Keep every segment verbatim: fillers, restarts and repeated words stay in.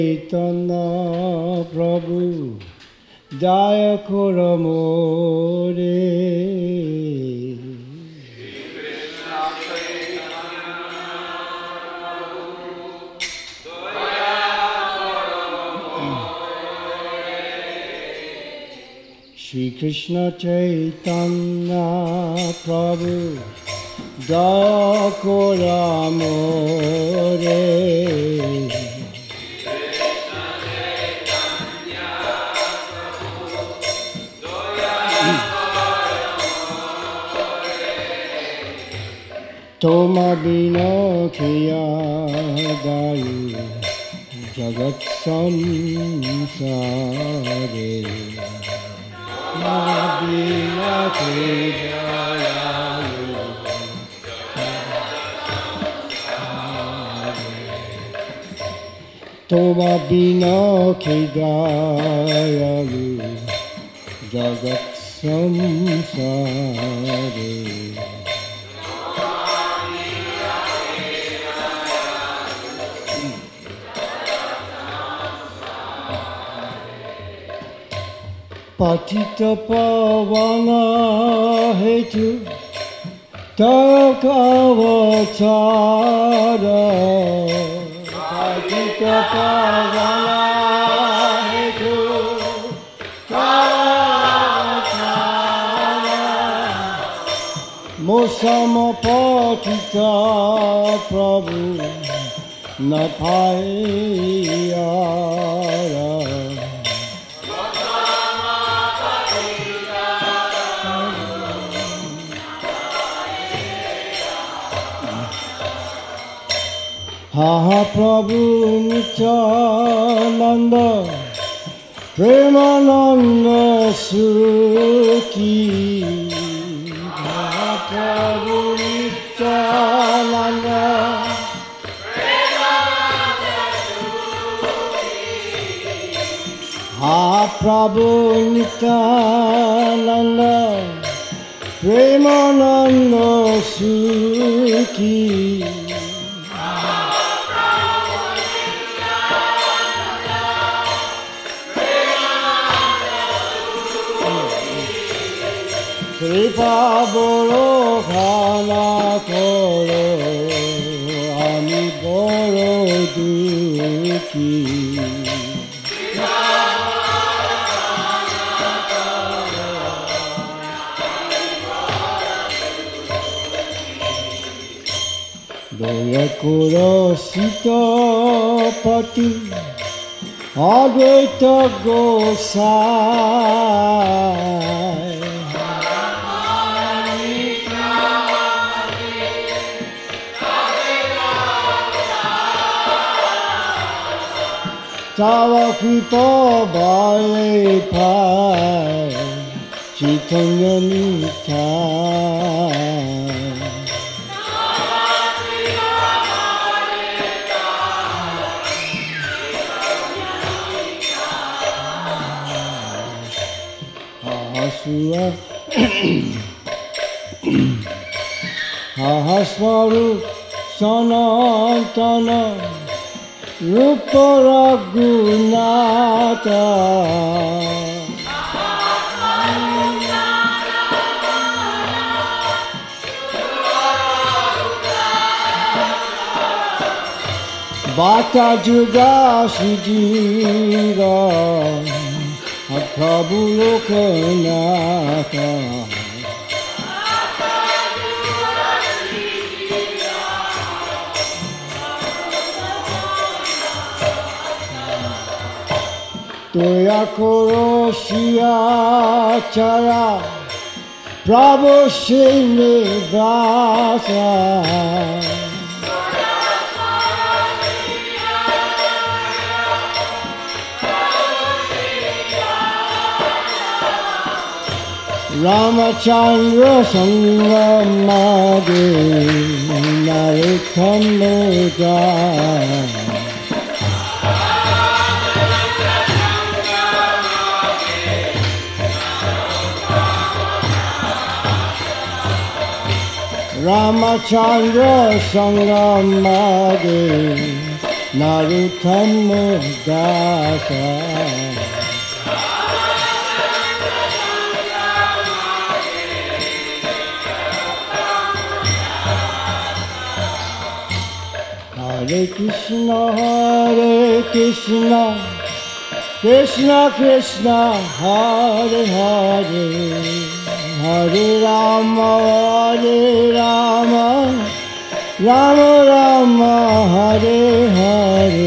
Chaitanya Prabhu Jaya Kora More Shri Krishna Chaitanya Prabhu Jaya Kora More Toma bina kiya dayu jagat samsare Toma bina kiya dayu Toma bina kiya dayu jagat samsare Patita pavana hetu takavachara Patita pavana hetu takavachara Mosama patita prabhu napayara Ha ha Prabhu Nityananda Premananda Sukhi Ha ha Prabhu Nityananda Premananda Sukhi Ha ha Prabhu Nityananda Premananda Sukhi Kripa boro khana koro ami boro dukhi Daya koro sitapati Advaita Gosai Tava kripa bhale pai Chaitanya Nitai Ahasura Ahaswaru Sanatana Rupa Raghunatha Bhakta Juga Sujira Prabhu Lokanatha Toya koro shiyachara Prabhu Srinivasa Ramachandra Sangamade Narottamada Ramachandra Sangamade Narutama Dasa. Hare Krishna, Hare Krishna, Krishna Krishna, Hare Hare, Hare Rama, Hare Rama, Rama Rama, Hare Hare.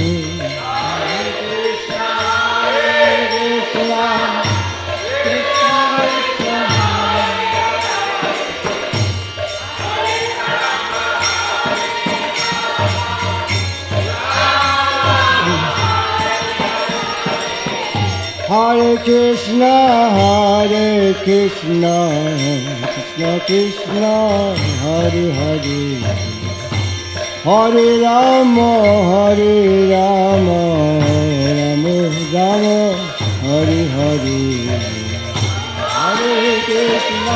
Hare Krishna, Hare Krishna, Krishna Krishna, Hare Hare, Hare Rama, Hare Rama, Rama Rama, Hare Hare, Hare Krishna.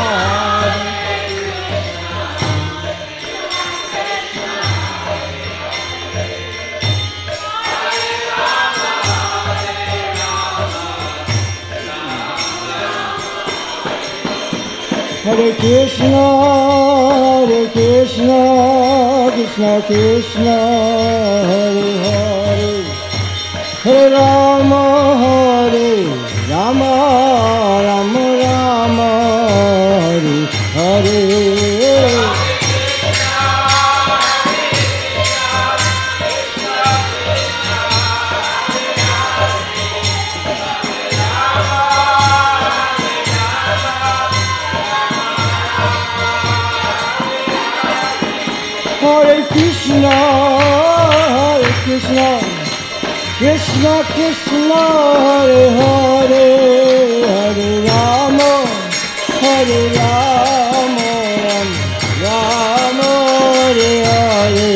Hare Krishna, Hare Krishna, Krishna Krishna, Hare Hare, Hare Rama, Hare Rama, Rama Rama, Hare Hare. Hare Krishna, Hare Krishna, Krishna Krishna, Hare Hare, Hare Rama, Hare Rama, Rama Hare Hare.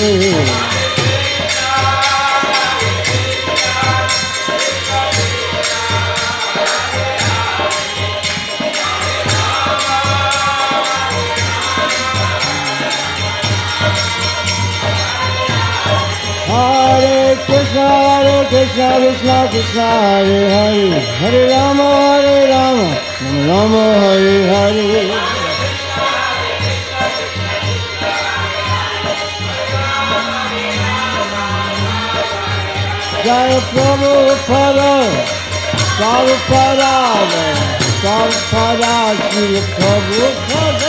Hare Krishna, Hare Krishna, Krishna Krishna, Hare Hare, Hare Rama, Hare Rama, Rama Hare Hare. Jaya Prabhupada, Prabhupada, Prabhupada, Srila Prabhupada.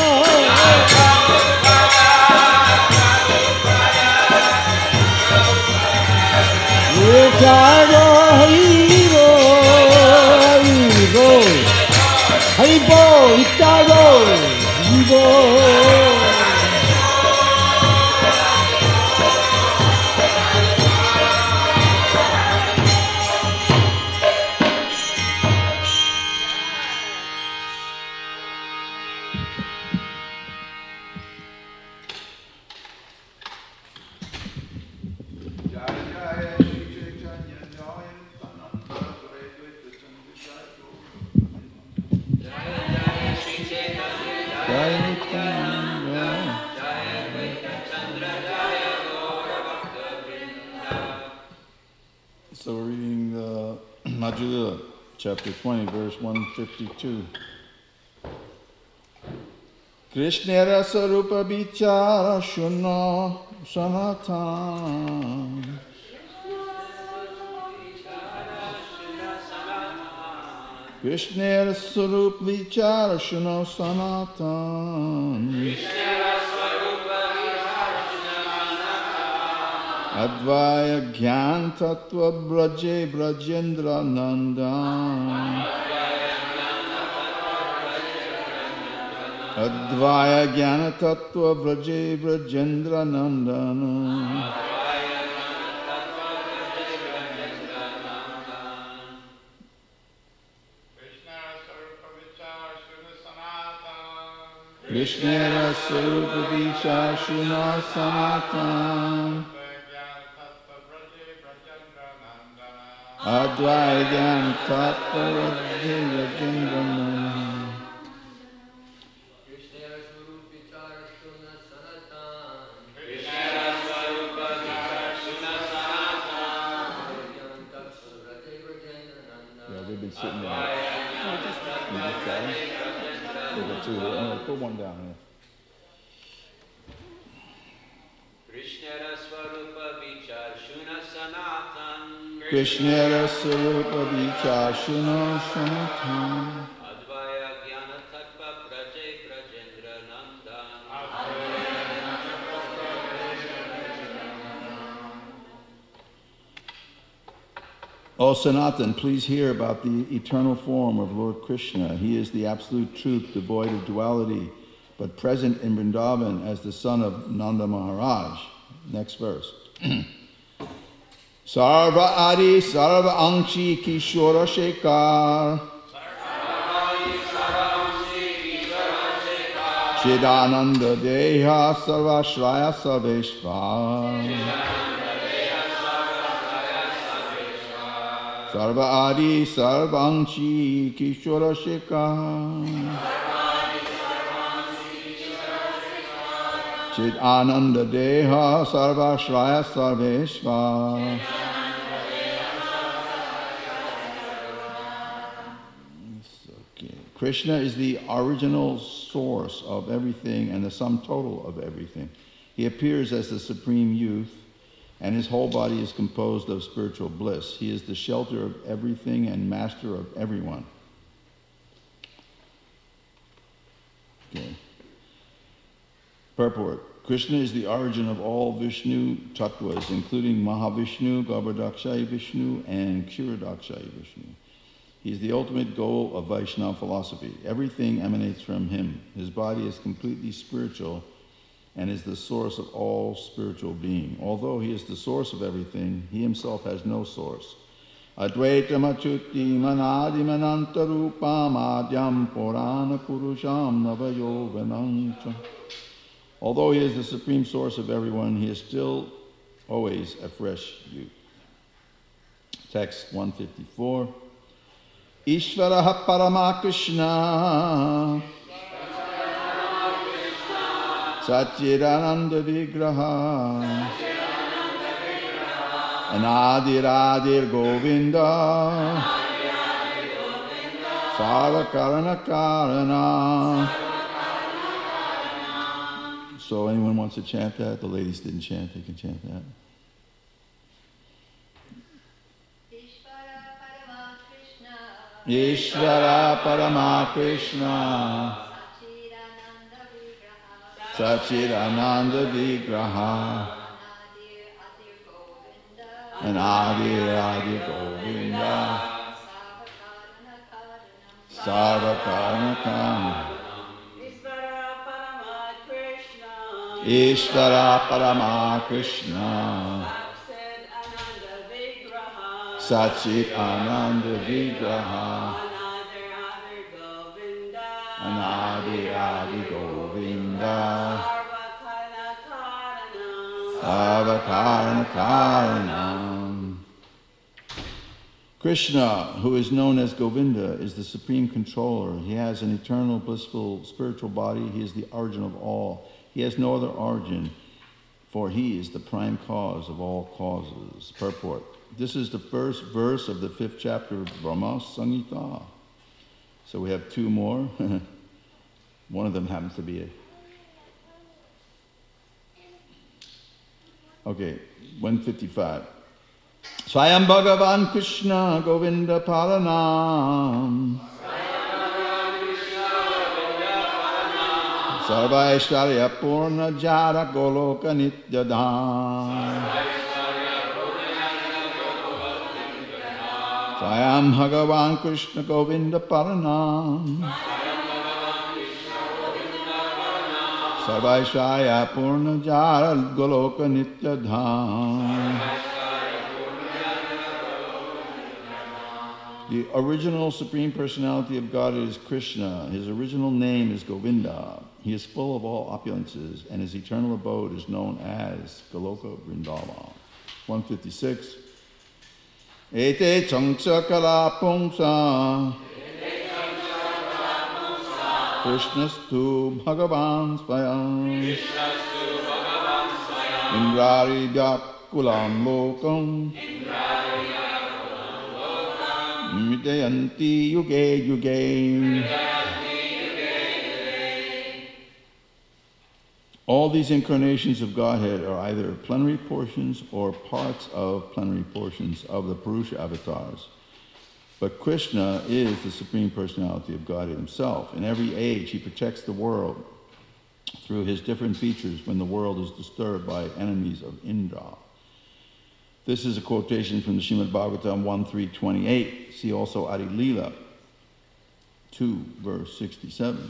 Jaya Haribo, Haribo, Haribo, Itaro, Haribo. So we're reading the Madhya, chapter twenty, verse one fifty-two. Krishna rasa rupa vichara shunna sanatan. Krishna rasa rupa vichara shunna sanatan. Advaya Gyan Tattva Braje Brajendra Nandan. Advaya Gyana Tattva Braje Brajendra Nandana. Krishna Sarupa Vichar Shuna Sanatan. Advaya Gyana Tattva Braje Brajendra Nandan. they've been sitting there. Oh, just, you just got them. There go two there. Oh, put one down here. Krishna Swarupa Vichar Shuna Sanatan. O Sanatan, please hear about the eternal form of Lord Krishna. He is the absolute truth, devoid of duality, but present in Vrindavan as the son of Nanda Maharaj. Next verse. Sarva Adi Sarva Anshi Kishora Shekar Chidananda Deha Sarva Shraya Sarveshvar Sarva Adi Sarva Anshi Kishora Shekar Chit Ananda Deha Sarva Shraya Sarveshva. Okay. Krishna is the original source of everything and the sum total of everything. He appears as the supreme youth, and his whole body is composed of spiritual bliss. He is the shelter of everything and master of everyone. Okay. Purport. Krishna is the origin of all Vishnu tattvas, including Mahavishnu, Garbhodakshayi Vishnu, and Kshirodakshayi Vishnu. He is the ultimate goal of Vaishnava philosophy. Everything emanates from him. His body is completely spiritual and is the source of all spiritual being. Although he is the source of everything, he himself has no source. Advaitam achuti manadi manantarupam adyam purana purusham navayovanancha. Although he is the supreme source of everyone, he is still always a fresh youth. Text one fifty-four. Ishvaraha Paramakrishna Satchidananda Vigraha Anadiradir Govinda Sarvakarana Karana. So anyone wants to chant that? The ladies didn't chant, they can chant that. Ishvara Parama Krishna Satchidananda Vigraha Anadir Adir Govinda Sarvakarana Karana. Ishvara Parama Krishna Satchit Ananda Vigraha Anadi Adi Govinda Sarvakarana Karanam. Krishna, who is known as Govinda, is the supreme controller. He has an eternal, blissful, spiritual body. He is the origin of all. He has no other origin, for he is the prime cause of all causes. Purport. This is the first verse of the fifth chapter of Brahma Samhita. So we have two more. One of them happens to be a... Okay, one fifty-five. Swayam Bhagavan Krishna Govinda Paranam Sarvaishwarya Purna Jara Goloka Nityadham Swayam Bhagavan Krishna Govinda Paranam Sarvaishwarya Purna Jara Goloka Nityadham. The original Supreme Personality of God is Krishna. His original name is Govinda. He is full of all opulences, and his eternal abode is known as Goloka Vrindavan. one fifty-six. Ete changsakala pungsa Krishnastu Bhagavan Svayam Indrari Vyakulam Lokam Vidayanti yuge yuge. All these incarnations of Godhead are either plenary portions or parts of plenary portions of the Purusha avatars. But Krishna is the Supreme Personality of Godhead himself. In every age, he protects the world through his different features when the world is disturbed by enemies of Indra. This is a quotation from the Srimad Bhagavatam one three twenty-eight. See also Adi Leela two, verse sixty-seven.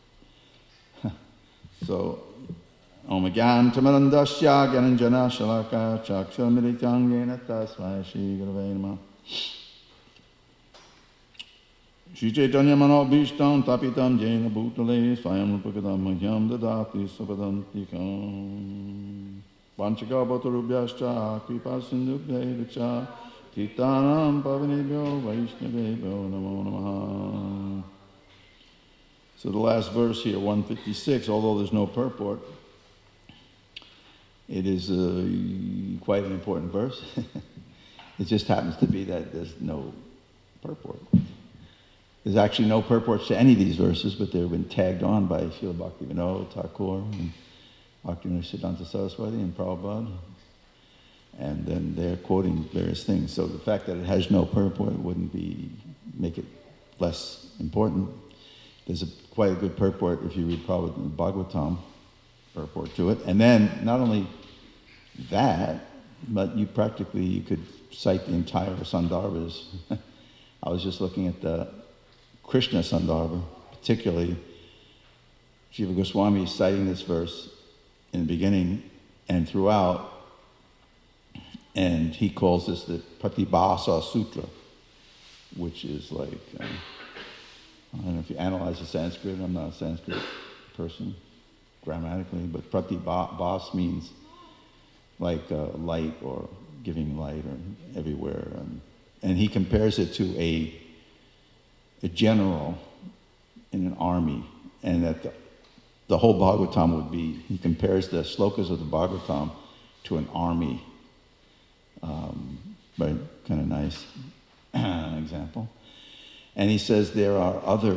So, Om Gyan Tamarandasya Gyananjana Shalaka Chakshar Miritangena Tasmai Shri Gurave Namah. Shri Chaitanya Mano Bhishtam Tapitam Jena Bhutale Swayam Rupakadam Mahyam Dadati Sapadantikam Vanchaka Bhatarubhyascha Kripa Sindhubhya Titanam Pavanebhyo Vaishnavebhyo Namo Namaha. So the last verse here, one fifty-six, although there's no purport, it is uh, quite an important verse. It just happens to be that there's no purport. There's actually no purports to any of these verses, but they've been tagged on by Srila Bhaktivinoda Thakur and Bhaktivinoda Siddhanta Saraswati and Prabhupada. And then they're quoting various things. So the fact that it has no purport wouldn't be make it less important. There's a, quite a good purport if you read Prabhupada in the Bhagavatam purport to it. And then not only that, but you practically, you could cite the entire Sandarbhas. I was just looking at the Krishna Sandarbha, particularly Jiva Goswami is citing this verse in the beginning and throughout, and he calls this the Pratibhasa Sutra, which is like, uh, I don't know if you analyze the Sanskrit, I'm not a Sanskrit person grammatically, but Pratibhas means like uh, light or giving light or everywhere. Um, and he compares it to a a general in an army, and that the, the whole Bhagavatam would be, he compares the slokas of the Bhagavatam to an army. Um, but kind of nice example. And he says there are other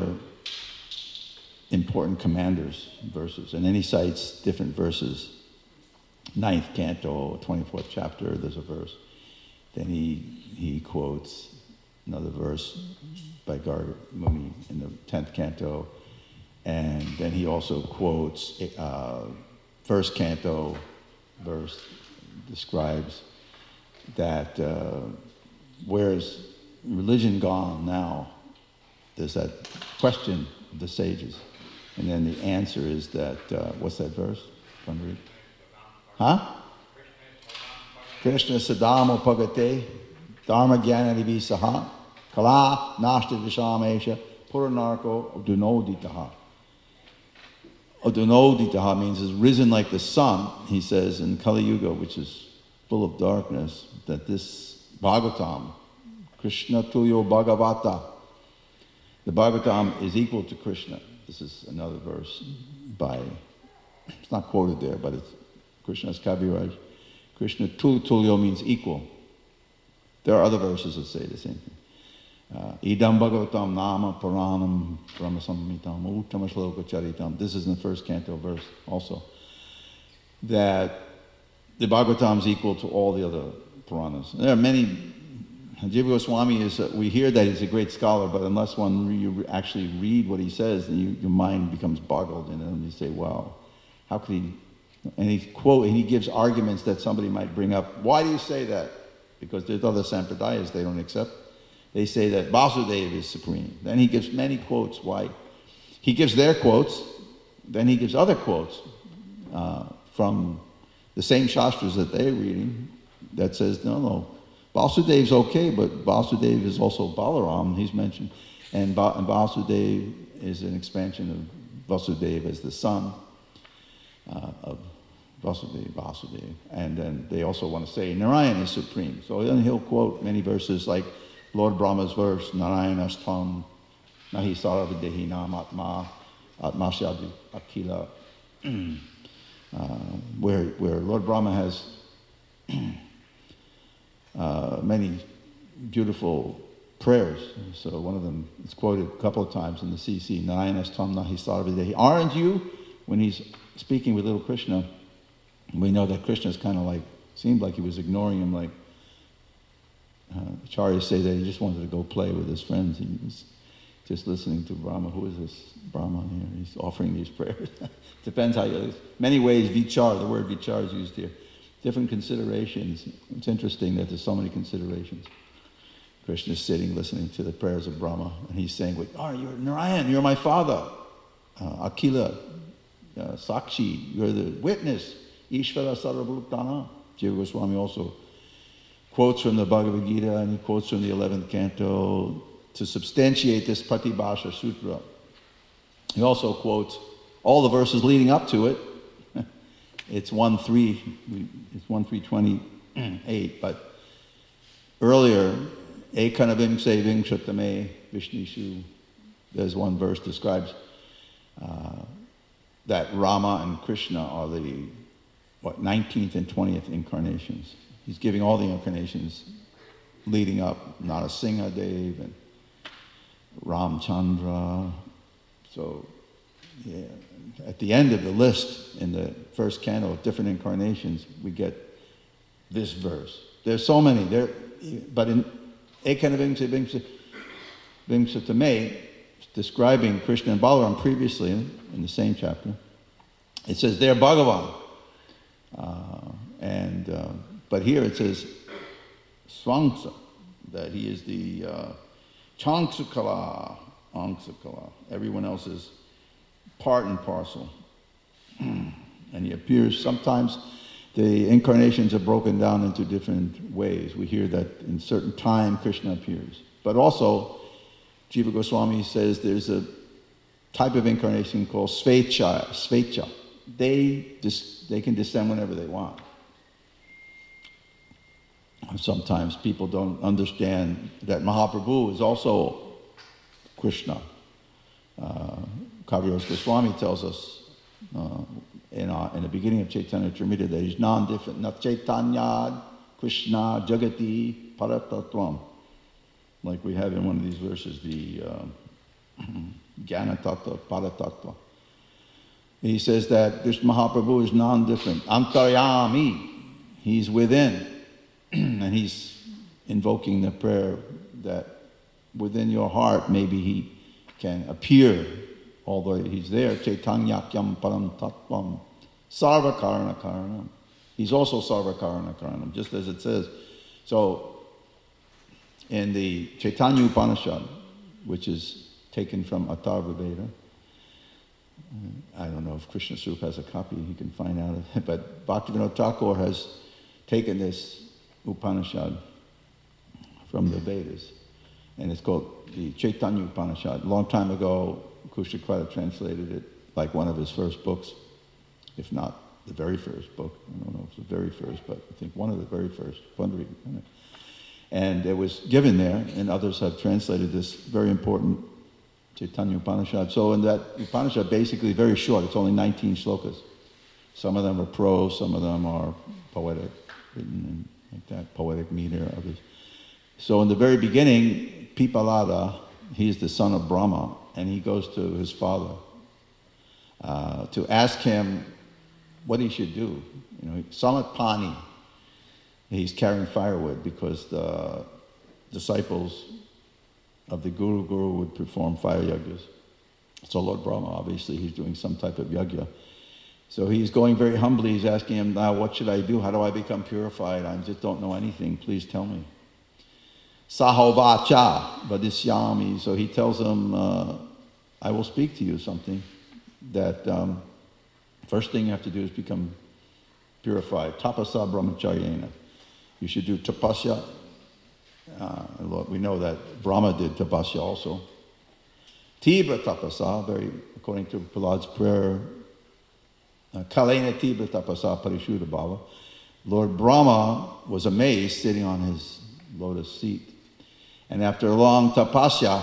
important commanders verses, and then he cites different verses. Ninth canto, twenty-fourth chapter, there's a verse. Then he he quotes another verse by Garg Muni in the tenth canto, and then he also quotes uh, first canto verse, describes that uh, where is religion gone now? There's that question of the sages, and then the answer is that uh, what's that verse? Want to read? Huh? Krishna Sadama Pagate Dharma Jnana Visaha Kala Nashta Vishamesha Puranarko Dunoditaha. Dunoditaha means is risen like the sun, he says in Kali Yuga, which is full of darkness, that this Bhagavatam, Krishna Tuyo Bhagavata, the Bhagavatam is equal to Krishna. This is another verse by, it's not quoted there, but it's Krishna's Kaviraj. Krishna Tul Tulyo means equal. There are other verses that say the same thing. Uh, Idam Bhagavatam Nama Puranam Brahmasamhitam Uttama Shloka Charitam. This is in the first canto verse also. That the Bhagavatam is equal to all the other Puranas. There are many. Jiva Goswami is, uh, we hear that he's a great scholar, but unless one re- you actually read what he says, then you, your mind becomes boggled, and then you say, wow, how could he? And he quote, and he gives arguments that somebody might bring up. Why do you say that? Because there's other sampradayas they don't accept. They say that Vasudeva is supreme. Then he gives many quotes why. He gives their quotes, then he gives other quotes uh, from the same shastras that they're reading that says, no, no, Vasudeva's okay, but Vasudeva is also Balaram, he's mentioned. And, ba- and Vasudeva is an expansion of Vasudeva as the son uh, of Vasudeva, Vasudeva. And then they also want to say Narayan is supreme. So then he'll quote many verses like Lord Brahma's verse, Narayanastam, Nahi Saravadehi Nam Atma, Atmasyadi Akila, uh, where, where Lord Brahma has uh, many beautiful prayers. So one of them is quoted a couple of times in the C C. Narayanas tam nahi sarvadehi. Aren't you? When he's speaking with little Krishna, we know that Krishna's kind of like, seemed like he was ignoring him, like uh, acharyas say that he just wanted to go play with his friends. He was just listening to Brahma. Who is this Brahma here? He's offering these prayers. Depends how you, many ways vichar, the word vichar is used here. Different considerations. It's interesting that there's so many considerations. Krishna is sitting listening to the prayers of Brahma, and he's saying, "Wait, oh, you're Narayan, you're my father. Uh, Akila, uh, Sakshi, you're the witness. Ishvara Sarvabhutana." Jiva Goswami also quotes from the Bhagavad Gita, and he quotes from the eleventh canto to substantiate this Pratibhasha Sutra. He also quotes all the verses leading up to it. It's one three, it's one three twenty eight, but earlier, Ekanavimse Vimshatame Vishnishu, there's one verse describes uh, that Rama and Krishna are the what nineteenth and twentieth incarnations. He's giving all the incarnations leading up, Narasimha Dev and Ramchandra. So, yeah, at the end of the list in the first canto of different incarnations, we get this verse. There's so many there, but in Ekanavimsa Vimsatame, describing Krishna and Balaram previously in, in the same chapter, it says they're Bhagavan. Uh, and uh, but here it says Swangsa, that he is the uh, Changsukala, Angsukala. Everyone else is part and parcel. And he appears sometimes. The incarnations are broken down into different ways. We hear that in certain time Krishna appears. But also, Jiva Goswami says there's a type of incarnation called Svecha. Svecha. They, dis- they can descend whenever they want. Sometimes people don't understand that Mahaprabhu is also Krishna. Uh, Kaviraj Goswami tells us uh, in, our, in the beginning of Chaitanya Charitamrita that he's non-different. Na Chaitanya Krishna Jagati Paratatvam. Like we have in one of these verses, the uh, Jnana Tattva, Paratattva. He says that this Mahaprabhu is non-different. Antaryami. He's within. And he's invoking the prayer that within your heart maybe he can appear, although he's there. Chaitanyakyam param tattvam sarva karana karanam. He's also sarva karana karanam, just as it says. So in the Chaitanya Upanishad, which is taken from Atharva Veda, I don't know if Krishna Swarup has a copy, he can find out, but Bhaktivinoda Thakur has taken this Upanishad from the Vedas, and it's called the Chaitanya Upanishad. A long time ago, Kushakrata translated it like one of his first books, if not the very first book. I don't know if it's the very first, but I think one of the very first. And it was given there, and others have translated this very important Chaitanya Upanishad. So in that Upanishad, basically very short, it's only nineteen shlokas. Some of them are prose, some of them are poetic, written in like that, poetic meter, others. So in the very beginning, Pipalada, he's the son of Brahma, and he goes to his father uh, to ask him what he should do. You know, Samat Pani, he's carrying firewood because the disciples of the Guru Guru would perform fire yajnas. So Lord Brahma, obviously, he's doing some type of yajna. So he's going very humbly, he's asking him, now what should I do? How do I become purified? I just don't know anything, please tell me. Sahovacha vadisyami. So he tells him, uh, I will speak to you something that um, first thing you have to do is become purified. Tapasa brahmacharyena. You should do tapasya. Uh, we know that Brahma did tapasya also. Tibra tapasa, very according to Prahlad's prayer, Kalena Tibra tapasa parishuddha bhava. Lord Brahma was amazed sitting on his lotus seat. And after a long tapasya,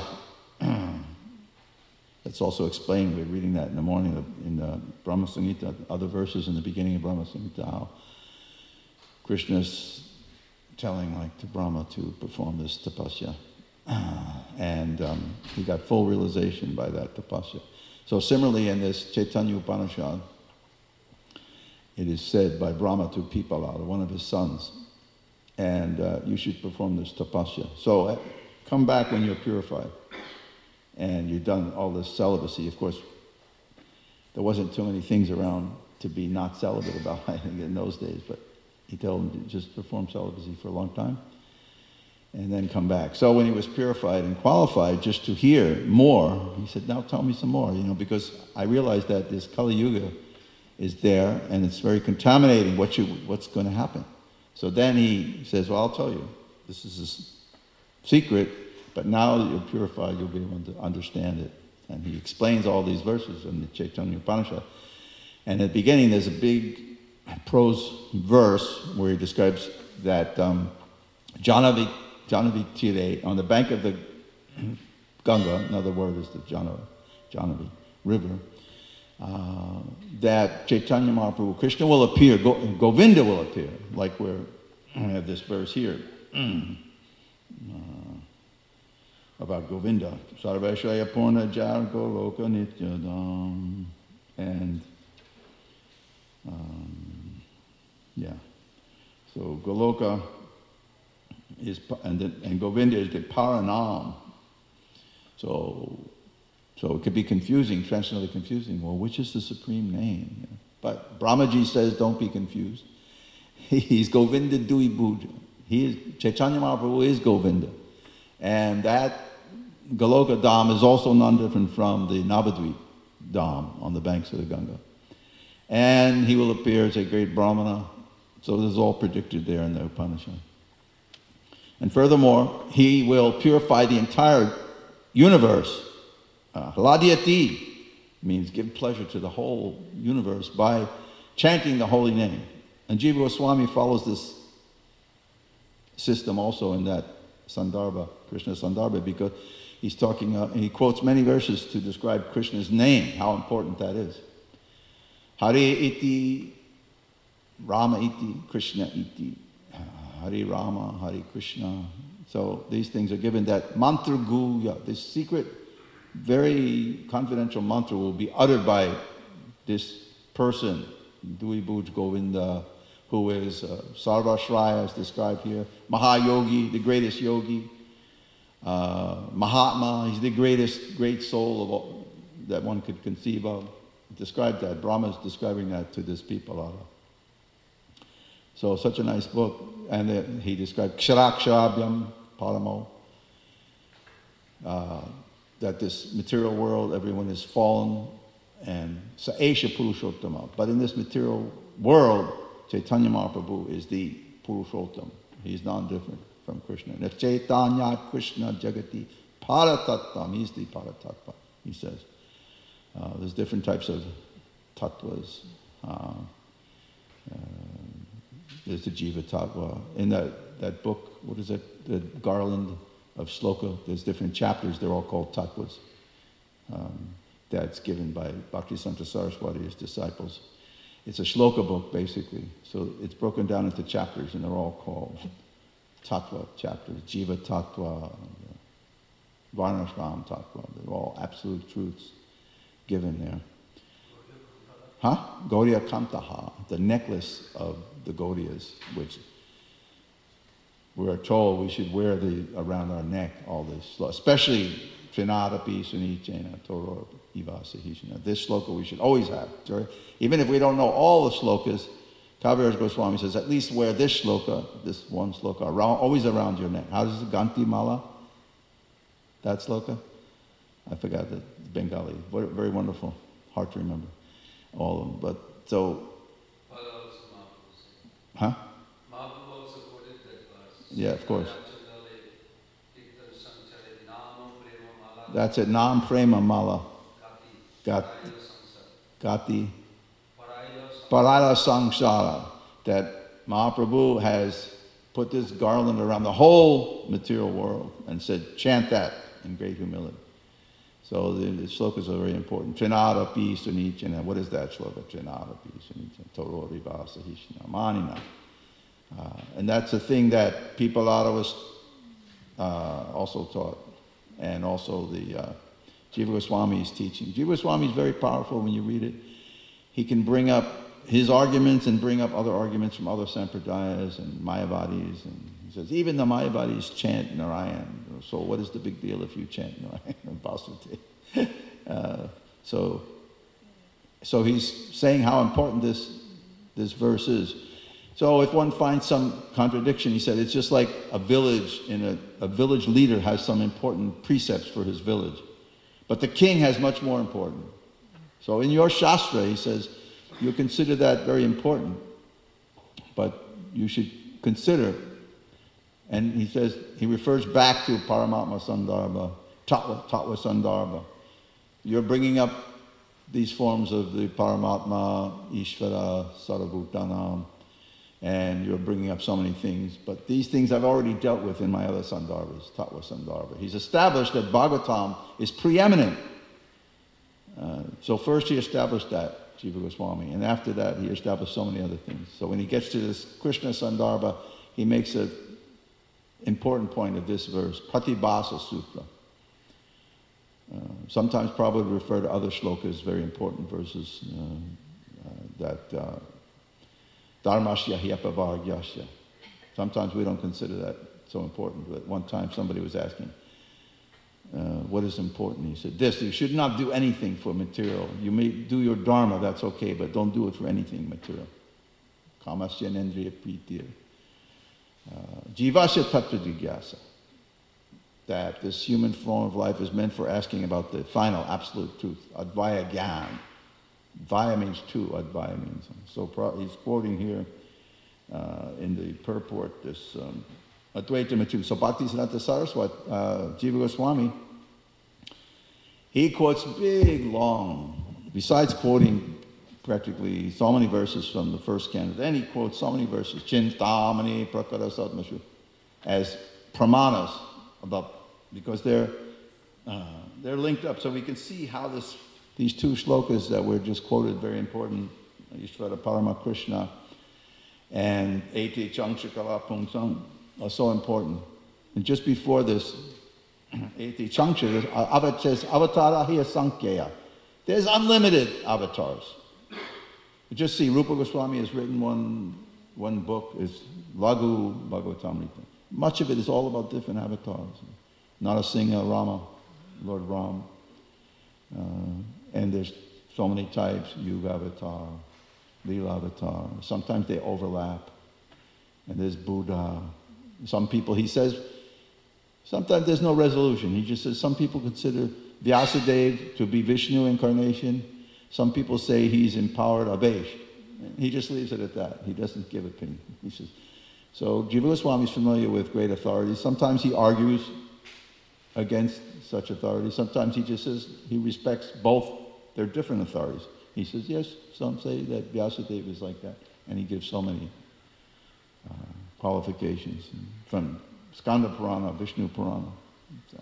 that's also explained, we're reading that in the morning in the Brahma Samhita, other verses in the beginning of Brahma Samhita, how Krishna's telling like to Brahma to perform this tapasya. And um, he got full realization by that tapasya. So similarly in this Chaitanya Upanishad, it is said by Brahma to Pipalada, one of his sons, and uh, you should perform this tapasya. So uh, come back when you're purified and you've done all this celibacy. Of course, there wasn't too many things around to be not celibate about, I think, in those days, but he told him to just perform celibacy for a long time and then come back. So when he was purified and qualified just to hear more, he said, now tell me some more, you know, because I realized that this Kali Yuga is there and it's very contaminating what you, what's going to happen. So then he says, well, I'll tell you, this is a s- secret, but now that you're purified, you'll be able to understand it. And he explains all these verses in the Chaitanya Upanishad. And at the beginning, there's a big prose verse where he describes that um, Janavi, Janavi Tire, on the bank of the Ganga, another word is the Janavi, Janavi River, uh, that Chaitanya Mahaprabhu, Krishna will appear, Go, Govinda will appear, like we're, we have this verse here. uh, about Govinda. Sarveshaya Purna Jar Goloka Nityadam. And um, yeah. So Goloka is, and, the, and Govinda is the Paranam. So, so it could be confusing, transcendently confusing. Well, which is the supreme name? But Brahmaji says, don't be confused. He's Govinda Dui Bhuja. He is, Chaitanya Mahaprabhu is Govinda. And that Goloka Dham is also none different from the Navadvip Dham on the banks of the Ganga. And he will appear as a great Brahmana. So this is all predicted there in the Upanishad. And furthermore, he will purify the entire universe. Uh, Hladiyati means give pleasure to the whole universe by chanting the holy name. And Jiva Goswami follows this system also in that Sandarbha, Krishna Sandarbha, because he's talking, uh, he quotes many verses to describe Krishna's name, how important that is. Hare iti, Rama iti, Krishna iti, Hare Rama, Hare Krishna. So these things are given, that mantra guya, this secret, very confidential mantra will be uttered by this person, Dui Bhuj Govinda, who is uh, Sarvashraya, as described here, Mahayogi, the greatest yogi, uh, Mahatma, he's the greatest, great soul of all that one could conceive of. Described that, Brahma is describing that to this people. So such a nice book. And uh, he described Ksharaksharabyam Paramo, uh, that this material world, everyone is fallen, and Saesha Purushottama. But in this material world, Chaitanya Mahaprabhu is the Purushottam. He's non-different from Krishna. And Chaitanya Krishna Jagati Paratattam, he's the Paratattva, he says. Uh, there's different types of tattvas. Uh, uh, there's the Jiva Tattva. In that, that book, what is it? The Garland of Sloka, there's different chapters, they're all called tattvas. Um, that's given by Bhaktisanta Saraswati, his disciples. It's a shloka book, basically. So it's broken down into chapters, and they're all called tattva chapters. Jiva Tattva, Varnashram Tattva. They're all absolute truths given there. Huh? Gaudiya Kantaha, the necklace of the Gaudiyas, which we're told we should wear the around our neck, all this, especially Trinadapi Sunichena Toro Ivasahishana. This sloka we should always have. Even if we don't know all the slokas, Kaviraj Goswami says, at least wear this sloka, this one sloka, around, always around your neck. How does it? Ganti Mala? That sloka? I forgot the Bengali. Very wonderful. Hard to remember all of them. But so... Huh? Yeah, of course. That's it. Nam Prema Mala. Gati. Gati. Paraya Samsara. That Mahaprabhu has put this garland around the whole material world and said, chant that in great humility. So the, the slokas are very important. Trinada pi sunichana. What is that sloka? Trinada pi sunichana. Toro rivasa hishna manina. Uh, and that's the thing that people out of us uh, also taught, and also the uh, Jiva Goswami's teaching. Jiva Goswami is very powerful when you read it. He can bring up his arguments and bring up other arguments from other sampradayas and Mayavadis. And he says, even the Mayavadis chant Narayan. So what is the big deal if you chant Narayan or Vasudeva? uh, so, so he's saying how important this, this verse is. So if one finds some contradiction, he said, it's just like a village, in a, a village leader has some important precepts for his village. But the king has much more important. So in your Shastra, he says, you consider that very important, but you should consider, and he says, he refers back to Paramatma Sandarbha, Tattva, Tattva Sandarbha. You're bringing up these forms of the Paramatma, Ishvara, Sarvabhutanam, and you're bringing up so many things, but these things I've already dealt with in my other Sandarbhas, Tattva Sandarbha. He's established that Bhagavatam is preeminent. Uh, so first he established that, Jiva Goswami, and after that he established so many other things. So when he gets to this Krishna Sandarbha, he makes an important point of this verse, Pratibhasa Sutra. Uh, sometimes probably refer to other shlokas, very important verses uh, uh, that uh, Dharmasya Hyapavargyasya. Sometimes we don't consider that so important, but one time somebody was asking, uh, what is important? He said, this, you should not do anything for material. You may do your dharma, that's okay, but don't do it for anything material. Kamasya nendriya pritir. Jivasya tattva jigyasa. That this human form of life is meant for asking about the final absolute truth, Advaya Gyan. Vaya means two, Advaya means. So pro- he's quoting here uh, in the purport this um, Advaita Matu. So Bhaktisiddhanta Saraswat, uh, Jiva Goswami, he quotes big, long, besides quoting practically so many verses from the first canto, then he quotes so many verses, Chintamani Prakara Sadmashu, as pramanas, about, because they're, uh, they're linked up. So we can see how this these two shlokas that were just quoted, very important, Ishvara Parama Krishna and Eti Changshakala Pungsang, are so important. And just before this, Eti Changshakala, Avat says, Avatara hiya Sankhya. There's unlimited avatars. You just see, Rupa Goswami has written one, one book, is Lagu Bhagavatamrita. Much of it is all about different avatars. Narasingha, Rama, Lord Ram. Uh, and there's so many types, Yuga Avatar, Leela Avatar. Sometimes they overlap. And there's Buddha. Some people, he says, sometimes there's no resolution. He just says some people consider Vyasadeva to be Vishnu incarnation. Some people say he's empowered Avesh. He just leaves it at that. He doesn't give opinion. He says, so Jiva Goswami is familiar with great authorities. Sometimes he argues against such authorities. Sometimes he just says he respects both. They're different authorities. He says, yes, some say that Vyasadeva is like that. And he gives so many uh, qualifications from Skanda Purana, Vishnu Purana. So,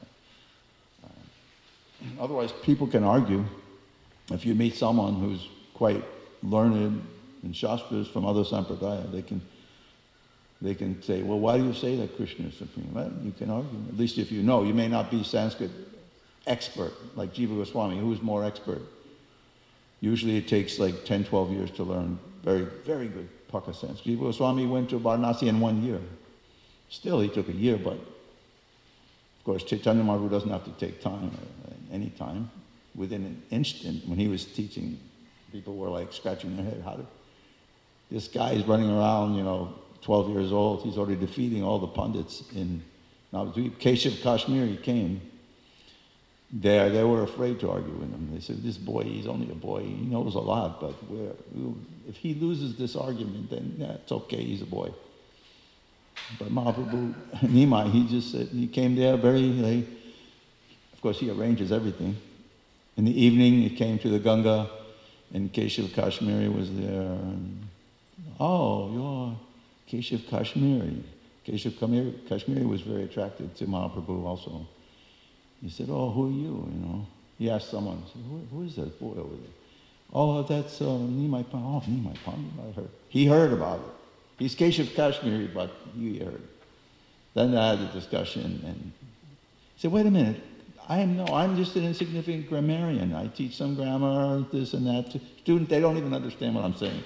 uh, otherwise, people can argue. If you meet someone who's quite learned in Shastras from other sampradaya, they can They can say, well, why do you say that Krishna is supreme? Well, you can argue, at least if you know. You may not be Sanskrit expert, like Jiva Goswami, who is more expert. Usually it takes like ten, twelve years to learn very, very good Paka Sanskrit. Jiva Goswami went to Varanasi in one year. Still, he took a year, but of course, Chaitanya Mahaprabhu doesn't have to take time, uh, any time. Within an instant, when he was teaching, people were like scratching their head. How did this guy is running around, you know, twelve years old, he's already defeating all the pundits in Navadvip. Keshav Kashmiri came there. They were afraid to argue with him. They said, this boy, he's only a boy. He knows a lot, but we're, if he loses this argument, then yeah, it's okay, he's a boy. But Mahaprabhu, Nimai, he just said, he came there very, like, of course he arranges everything. In the evening, he came to the Ganga, and Keshav Kashmiri was there. And, oh, you're Keshav Kashmiri. Keshav Kashmiri was very attracted to Mahaprabhu also. He said, oh, who are you, you know? He asked someone, said, who, who is that boy over there? Oh, that's uh, Nimai Pandit. Oh, Nimai Pandit, I heard. He heard about it. He's Keshav Kashmiri, but he heard. Then I had a discussion, and he said, wait a minute, I am no, I'm just an insignificant grammarian. I teach some grammar, this and that. To students, they don't even understand what I'm saying.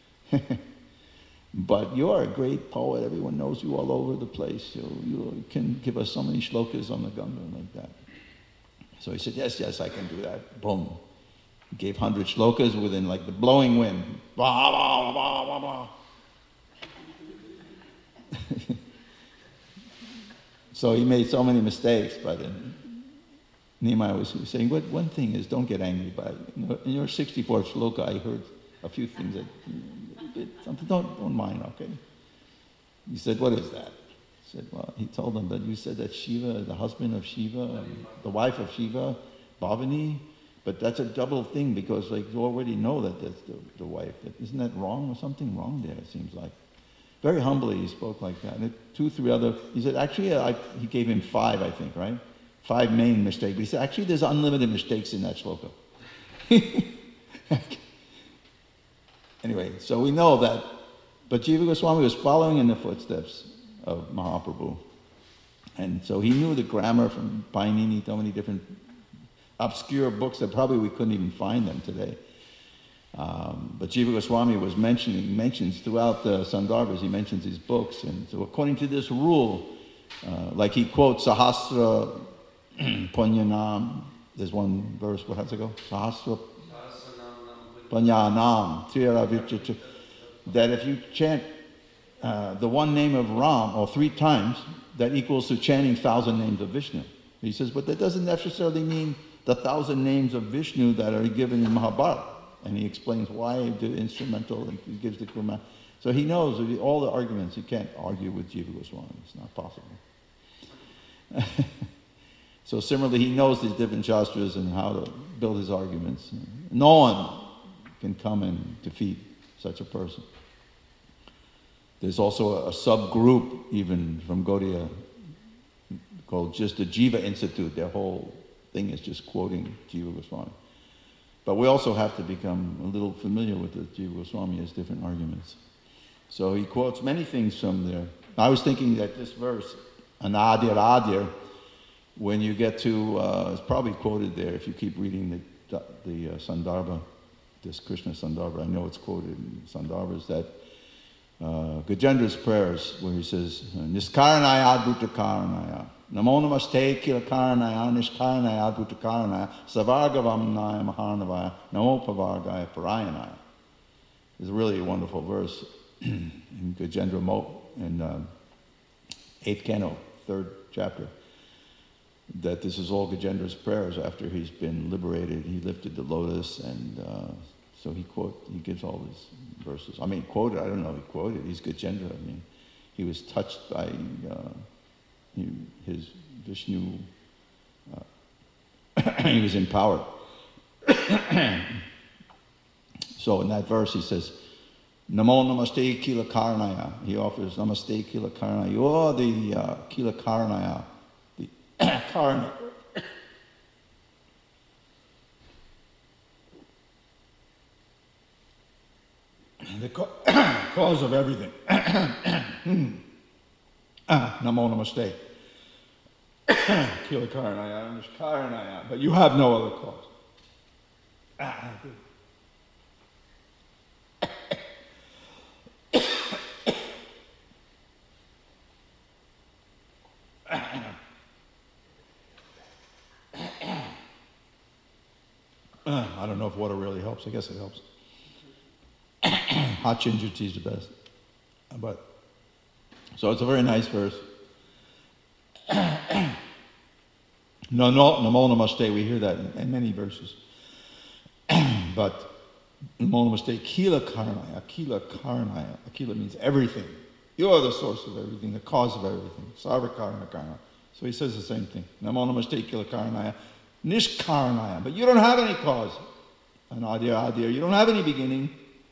But you're a great poet. Everyone knows you all over the place. You, you can give us so many shlokas on the Ganga like that. So he said, yes, yes, I can do that. Boom. He gave one hundred shlokas within like the blowing wind. Blah, blah, blah, blah, blah. So he made so many mistakes, but then Nimai was saying, what, one thing is, don't get angry by it. In your sixty-fourth shloka, I heard a few things that you did something, don't, don't mind, okay? He said, what is that? He said, well, he told them that you said that Shiva, the husband of Shiva, the wife of Shiva, Bhavani, but that's a double thing because like you already know that that's the, the wife. Isn't that wrong or something wrong there, it seems like. Very humbly he spoke like that. And two, three other, he said, actually, I, he gave him five, I think, right? Five main mistakes. But he said, actually, there's unlimited mistakes in that shloka. Anyway, so we know that, but Jiva Goswami was following in the footsteps of Mahaprabhu. And so he knew the grammar from Painini, so many different obscure books that probably we couldn't even find them today. Um, but Jiva Goswami was mentioning, mentions throughout the Sandarbhas, he mentions his books. And so according to this rule, uh, like he quotes Sahasra Punyanam, there's one verse, what has it go? Sahasra Punyanam, Triyaraviccha, that if you chant uh, the one name of Ram, or three times, that equals to chanting thousand names of Vishnu. He says, but that doesn't necessarily mean the thousand names of Vishnu that are given in Mahabharata. And he explains why the instrumental, and he gives the grammar. So he knows all the arguments. You can't argue with Jiva Goswami. It's not possible. So similarly, he knows these different shastras and how to build his arguments. No one can come and defeat such a person. There's also a, a subgroup even from Gaudiya called just the Jiva Institute. Their whole thing is just quoting Jiva Goswami. But we also have to become a little familiar with the Jiva Goswami as different arguments. So he quotes many things from there. I was thinking that this verse, Anadir Adir, when you get to, uh, it's probably quoted there if you keep reading the, the uh, Sandarbha, this Krishna Sandarbha. I know it's quoted in Sandarbhas that uh, Gajendra's prayers, where he says, Niskaranaya Adbhuta Karanaya, Namo Namaste Kila Karanaya, Nishkaranaya Adbhuta Karanaya, Savargavamnaya Mahanavaya, Namo Pavargaya Parayanaya. It's a really wonderful verse in Gajendra Mo, in uh, eighth canto, third chapter, that this is all Gajendra's prayers after he's been liberated. He lifted the lotus, and uh, so he quote, he gives all these verses. I mean, quoted, I don't know, he quoted, he's Gajendra. I mean, he was touched by uh, he, his Vishnu, uh, he was empowered. So in that verse he says, Namo Namaste Kila Karanaya. He offers Namaste Kila Karanaya. You are the uh, Kila Karanaya, the Karana. The cause of everything. ah, Namo Namaste. Kila Karanaya, Karanaya. But you have no other cause. Ah, good. I don't know if water really helps. I guess it helps. Hot ginger tea is the best. But so it's a very nice verse. No, no, Namo Namaste. We hear that in, in many verses. But Namo Namaste, Kila Karanaya, Akila Karanaya. Akila means everything. You are the source of everything, the cause of everything. Sarva Karana Karana. So he says the same thing. Namo Namaste, Kila Karanaya, Nishkaranaya. But you don't have any cause. Anadir Adir. You don't have any beginning.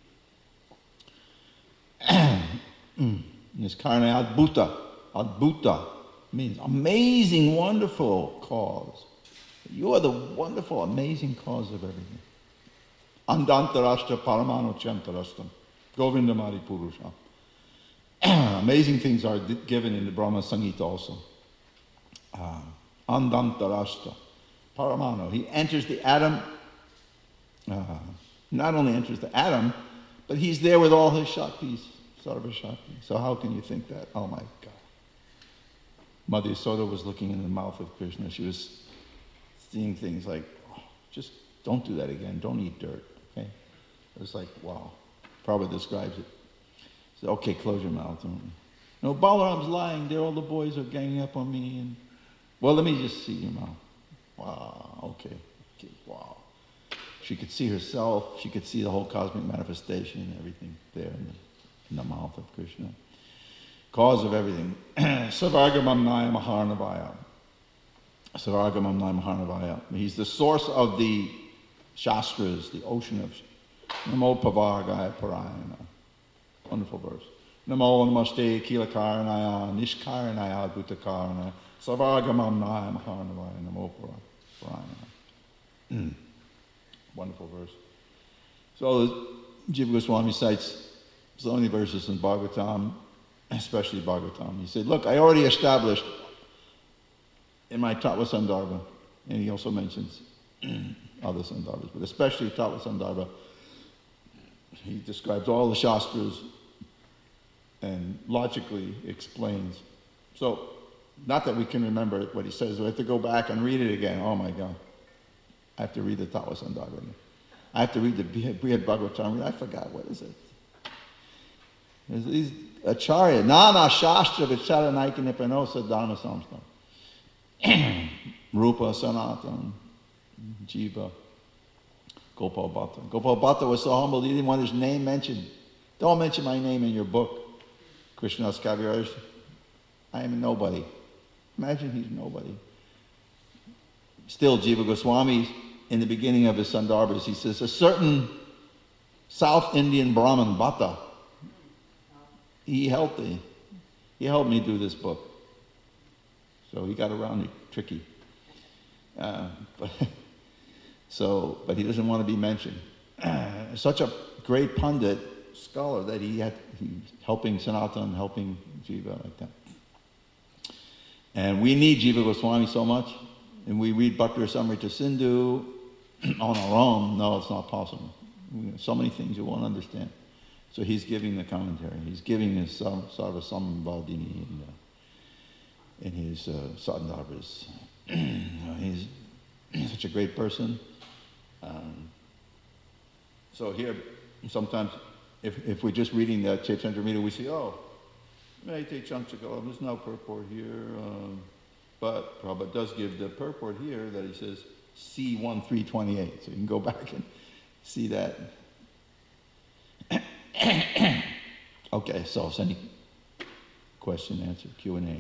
Nishkaranaya Adbhuta. Adbhuta means amazing, wonderful cause. You are the wonderful, amazing cause of everything. Andantarashtra Paramano Chantarashtam. Govindamari Purusha. Amazing things are given in the Brahma Samhita also. Uh, Andantarashta, Paramano. He enters the atom, uh, not only enters the atom, but he's there with all his Shaktis, Sarva Shakti. So how can you think that? Oh my God. Mother Yasoda was looking in the mouth of Krishna. She was seeing things like, oh, just don't do that again. Don't eat dirt, okay? It was like, wow. Prabhupada describes it. He said, okay, close your mouth. No, Balaram's lying there. All the boys are ganging up on me. And well, let me just see your mouth. Wow, okay, okay, wow. She could see herself. She could see the whole cosmic manifestation and everything there in the, in the mouth of Krishna. Cause of everything. Savargamamnaya Maharnavaya. Savargamamnaya Maharnavaya. He's the source of the Shastras, the ocean of Namo Pavargaya Parayana. Wonderful verse. Namo Namaste Kilakaranaya Nishkaranaya Bhutakarana Savargamamnaya Maharnavaya Namo Parayana. Wonderful verse. So Jiva Goswami cites so many verses in Bhagavatam, especially Bhagavatam. He said, look, I already established in my Tattva Sandarbha, and he also mentions other Sandarbhas, but especially Tattva Sandarbha, he describes all the Shastras and logically explains. So, not that we can remember what he says, we have to go back and read it again. Oh my God. I have to read the Tattva Sandarbha. I have to read the Brihad Bhagavatam. I forgot, what is it? There's these Acharya, Nana Shastra Vichara Nipanosa Dharma Samstam. Rupa Sanatan, Jiva, Gopal Bhatta. Gopal Bhatta was so humble, he didn't want his name mentioned. Don't mention my name in your book, Krishnadas Kaviraj. I am nobody. Imagine he's nobody. Still, Jiva Goswami, in the beginning of his Sandarbhas, he says, a certain South Indian Brahmin, Bhatta, he helped me. He helped me do this book. So he got around it tricky. Uh, but, so, but he doesn't want to be mentioned. Uh, such a great pundit, scholar, that he had, he helping Sanatan, helping Jiva like that. And we need Jiva Goswami so much. And we read Bhakti Rasamrita Sindhu on our own. No, it's not possible. So many things you won't understand. So he's giving the commentary. He's giving his Sarva Samvadini in, uh, in his uh, Sandarbhas. he's, he's such a great person. Um, so here, sometimes, if, if we're just reading the Chaitanya, we say, oh, Meditate Chanchakala, there's no purport here. Um, but Prabhupada does give the purport here that he says C one three twenty-eight. So you can go back and see that. Okay, so is any question, answer, Q and A?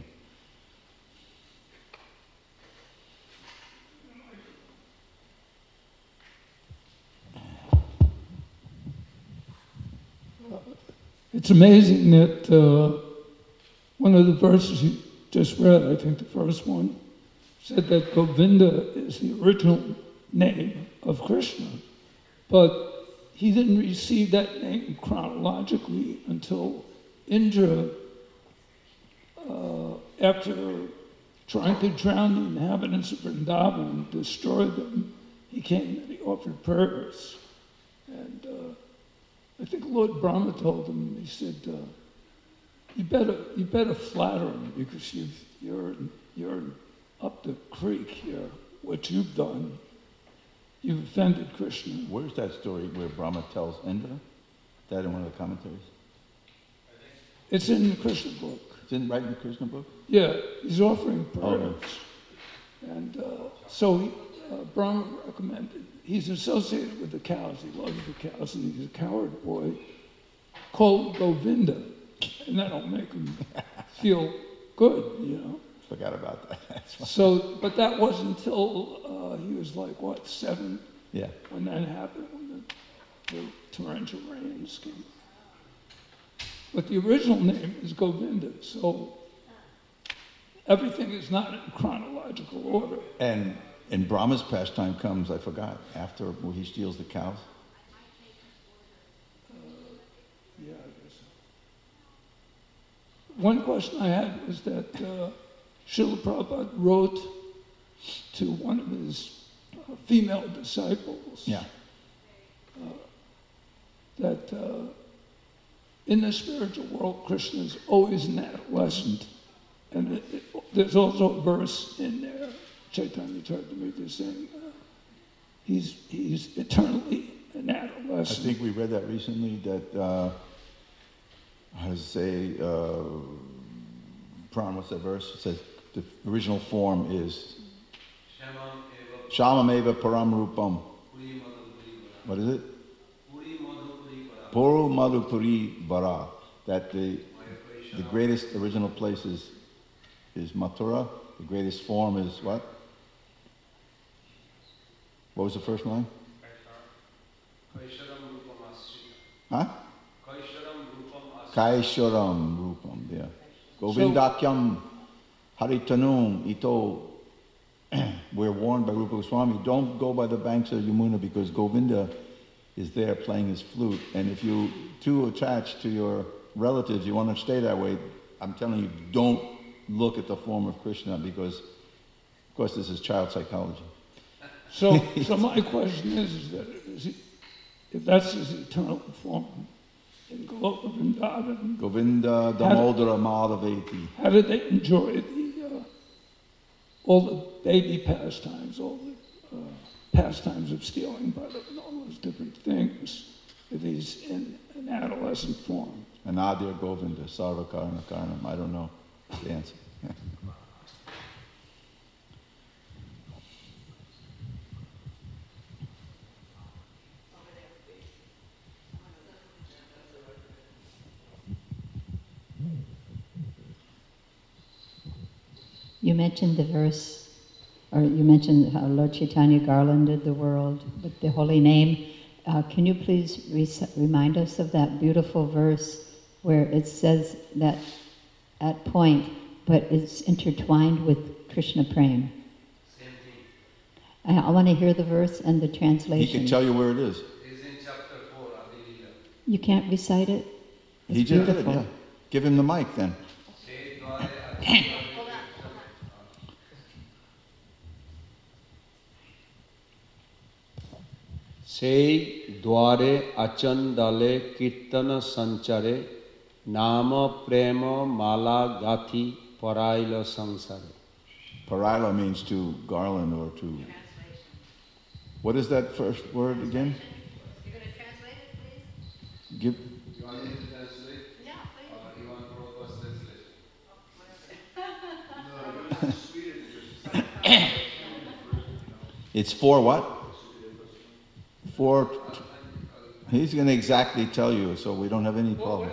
It's amazing that uh, one of the verses you just read, I think the first one, said that Govinda is the original name of Krishna, but he didn't receive that name chronologically until Indra, uh, after trying to drown the inhabitants of Vrindavan and destroy them, he came and he offered prayers. And uh, I think Lord Brahma told him, he said, uh, you better you better flatter him because you've, you're, you're up the creek here, what you've done. You've offended Krishna. Where's that story where Brahma tells Indra? That in one of the commentaries? It's in the Krishna book. It's in, right in the Krishna book? Yeah, he's offering prayers. Oh. And uh, so he, uh, Brahma recommended, he's associated with the cows, he loves the cows, and he's a coward boy, call him Govinda, and that'll make him feel good, you know. Forgot about that. So, but that wasn't until uh, he was like, what, seven? Yeah. When that happened, when the, the torrential rains came. But the original name is Govinda, so everything is not in chronological order. And in Brahma's pastime comes, I forgot, after where he steals the cows. Uh, yeah, I guess one question I had was that uh, Srila Prabhupada wrote to one of his uh, female disciples Yeah. uh, that uh, in the spiritual world, Krishna is always an adolescent. And it, it, there's also a verse in there, Chaitanya Charitamrita, saying uh, he's, he's eternally an I adolescent. think we read that recently, that, uh, how does it say, uh, Pran, what's that verse? It says the original form is Shamameva Param Rupam. What is it? Puru Madhupuri Vara. That the, the greatest original place is, is Mathura. The greatest form is what? What was the first line? Huh? Kaisharam Rupam, yeah. Govindakyam Haritanum Ito. We're warned by Rupa Goswami, don't go by the banks of Yamuna because Govinda is there playing his flute. And if you're too attached to your relatives, you want to stay that way, I'm telling you, don't look at the form of Krishna because, of course, this is child psychology. So, so my question is, is that is he, if that's his eternal form in Goloka Vrindavan, Govinda Damodara Madhaveti. how did they enjoy the uh, all the baby pastimes, all the uh, pastimes of stealing butter and all those different things if he's in an adolescent form? Anadir Govinda, Sarvakarna Karnam. I don't know the answer. You mentioned the verse, or you mentioned how Lord Chaitanya garlanded the world with the holy name. Uh, can you please re- remind us of that beautiful verse where it says that at point, but it's intertwined with Krishna Prem? Same thing. I, I want to hear the verse and the translation. He can tell you where it is. It's in chapter four, Adi Leela. You can't recite it? It's He just beautiful. did, yeah. Give him the mic then. Say Dware Adi সেই দ্বারে আচণ্ডালে কীর্তন সঞ্চারে নাম প্রেম মালা গাথি পরাইল সংসারে. Paraila means to garland or to... What is that first word again? You're going to translate it, please? Give... You want me to translate? Yeah, please. Or you want Prabhupada's translation? It's for what? For... He's going to exactly tell you, so we don't have any problem.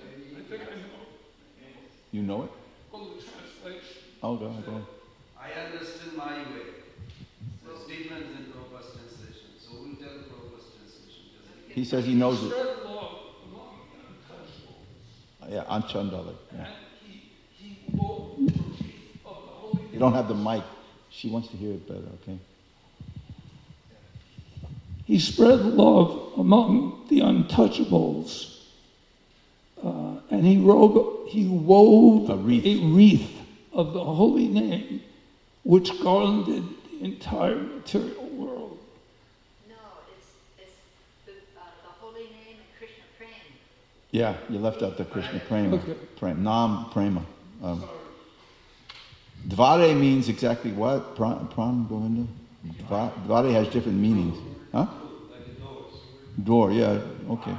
You know it? Oh, go ahead, go ahead. I understand my way. There's difference in Prabhupada's translation. So we'll tell Prabhupada's translation. He says he knows it. Spread love among the untouchables. Yeah, Anchandala. Yeah. And he, he wove the wreath of the holy You don't have the mic. She wants to hear it better, okay? He spread love among the untouchables, uh, and he, wove, he wove A wreath. a wreath of the holy name, which garlanded the entire material world. No, it's, it's the, uh, the holy name and Krishna Prem. Yeah, you left out the Krishna Prema. Okay. Prem, Nam Prema. Um, Dvare means exactly what? Pran, pran Govinda? Dva- Dvare has different meanings. Huh? Door, yeah, okay.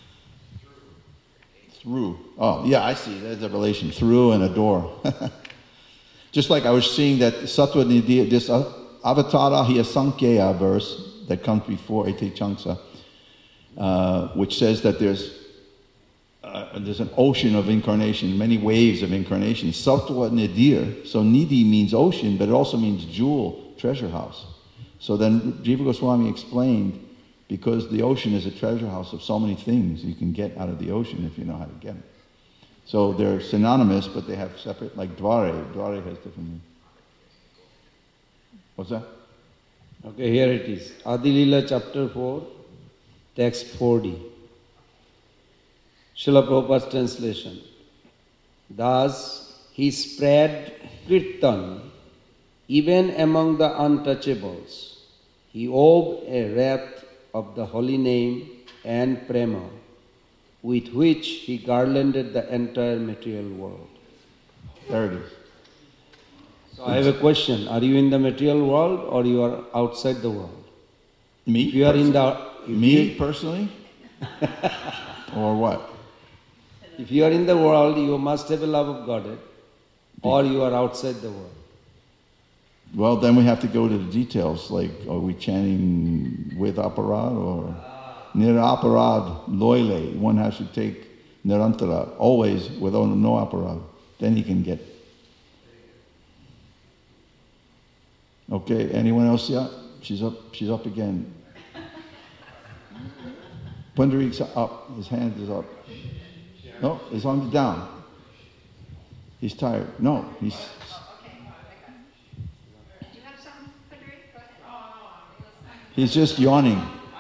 Through. Oh, yeah, I see. There's a relation. Through and a door. Just like I was seeing that Sattva Nidhi, this uh, Avatara Hiyasankhya verse that comes before Ete Changsa, uh, which says that there's uh, there's an ocean of incarnation, many waves of incarnation. Sattva Nidir. So Nidhi means ocean, but it also means jewel, treasure house. So then Jiva Goswami explained, because the ocean is a treasure house of so many things you can get out of the ocean if you know how to get it. So they're synonymous, but they have separate, like Dware. Dware has different meanings. What's that? Okay, here it is. Adi Leela chapter four, text forty. Srila Prabhupada's translation. Thus, he spread kirtan even among the untouchables. He wove a wreath of the holy name and prema, with which he garlanded the entire material world. There it is. So I have a question. Are you in the material world or you are outside the world? Me? If you are in the... if Me you- personally? Or what? If you are in the world, you must have a love of Godhead, or you are outside the world. Well, then we have to go to the details, like are we chanting with aparad or niraparad, loile? One has to take nirantara, always without no aparad. Then he can get. Okay, anyone else yet? She's up, she's up again. Pundarik's up, his hand is up. No, his arms down. He's tired. No, he's... Do you have something, Frederick? Go ahead. He's just yawning.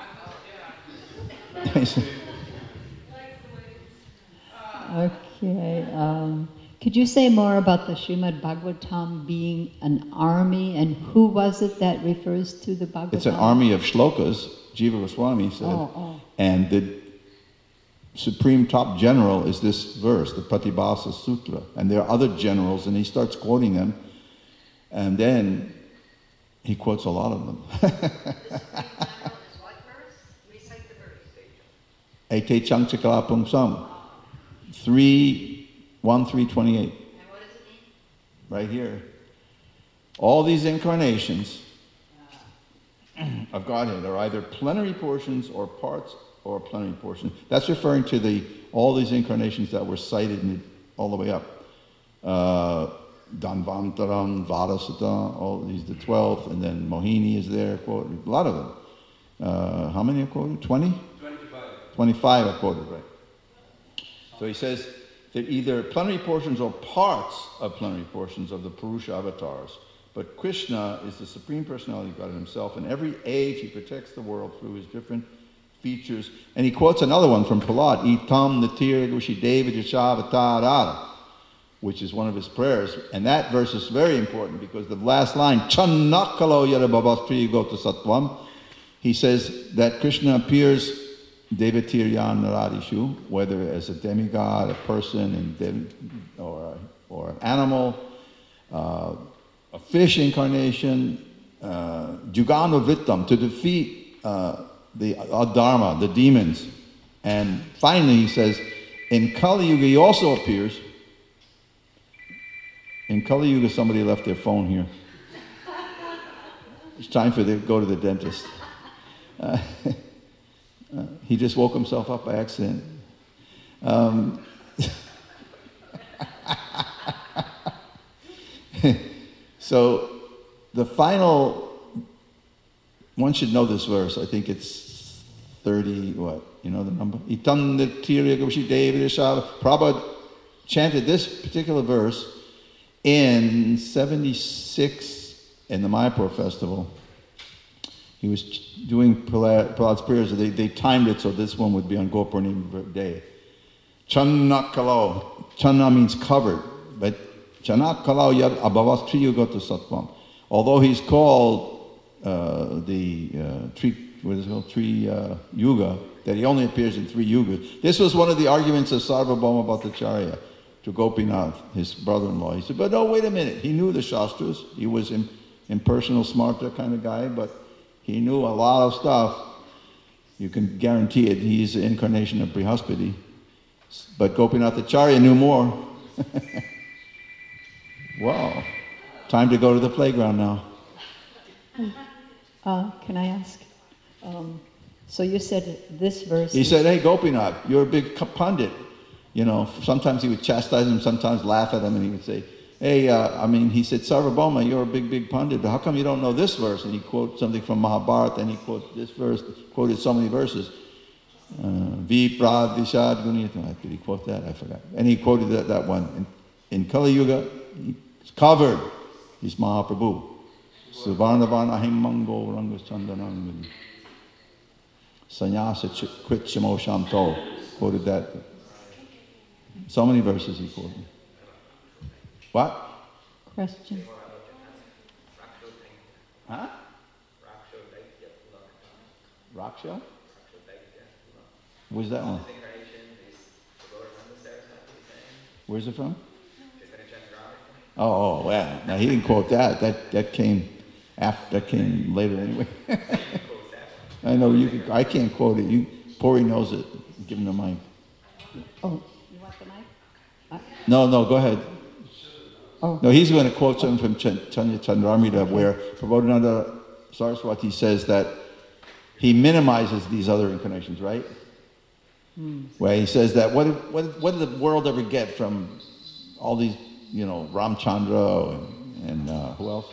Okay. Um, could you say more about the Srimad Bhagavatam being an army, and who was it that refers to the Bhagavatam? It's an army of shlokas, Jiva Goswami said, Oh, oh. and the supreme top general is this verse, the Pratibhasa Sutra, and there are other generals, and he starts quoting them, and then he quotes a lot of them. This big general is what verse? Recite the verse. Ete Changchakala Pungsam, three, one, three, twenty-eight. And what does it mean? Right here. All these incarnations of Godhead are either plenary portions or parts or plenary portions. That's referring to the all these incarnations that were cited in the, all the way up. Uh, Danvantaram, Vadasata, all these, the twelfth, and then Mohini is there, quoted, a lot of them. Uh, how many are quoted? twenty? twenty-five. twenty-five are quoted, right. So he says they're either plenary portions or parts of plenary portions of the Purusha avatars. But Krishna is the Supreme Personality of God himself. In every age, he protects the world through his different features. And he quotes another one from Prahlad, Itam Natir Gushi Deva Jashavatara, which is one of his prayers. And that verse is very important because the last line, Channakalo Yarabhavastri Gota Sattvam, he says that Krishna appears Devatiryan Naradishu, whether as a demigod, a person, and dem- or, or an animal, uh, a fish incarnation, uh, Jugana Vittam, to defeat uh, the Adharma, the demons. And finally he says, in Kali Yuga he also appears. In Kali Yuga somebody left their phone here. It's time for them to go to the dentist. Uh, uh, he just woke himself up by accident. Um, So the final, one should know this verse. I think it's thirty, what? You know the number? Itam Nitya Goshi David Prabhupada chanted this particular verse in seventy-six in the Mayapur festival. He was doing Prahlad's prayers. They, they timed it so this one would be on Gopurnima day. Channa Kalau. Channa means covered, but Chanat Kalau Yad Abhavas Tri Yugata Sattvam. Although he's called uh, the uh, Tri, what is it called? Tri uh, Yuga, that he only appears in three yugas. This was one of the arguments of Sarvabhauma Bhattacharya to Gopinath, his brother-in-law. He said, but no, wait a minute. He knew the Shastras. He was an impersonal, smarta kind of guy, but he knew a lot of stuff. You can guarantee it. He's the incarnation of Brihaspati. But Gopinath Acharya knew more. Wow. Time to go to the playground now. Uh, can I ask? Um, so you said this verse... He is- said, hey, Gopinath, you're a big pundit. You know, sometimes he would chastise him, sometimes laugh at him, and he would say, hey, uh, I mean, he said, Sarvabhauma, you're a big, big pundit. How come you don't know this verse? And he quoted something from Mahabharata, and he quoted this verse, quoted so many verses. Vipra Vishad Gunita. Did he quote that? I forgot. And he quoted that, that one. In, in Kali Yuga, he's covered. He's Mahaprabhu. Suvarnavan Ahim Mango Rangas Chandanang. Sanyasa Quit Shamo Shamto. Quoted that. So many verses he quoted. What? Question. Huh? Raksha? Where's that one? Where's it from? Oh, oh, well, now he didn't quote that. That that came after. That came later anyway. I know you. Could, I can't quote it. You, Pori knows it. Give him the mic. Oh, you want the mic? Uh, No, no, go ahead. oh, No, he's going to quote something from Ch- Chaitanya Chandramrita where Prabodhananda Saraswati says that he minimizes these other incarnations, right? hmm. Where he says that what did, what, did, what did the world ever get from all these, you know, Ramchandra and, and uh, who else?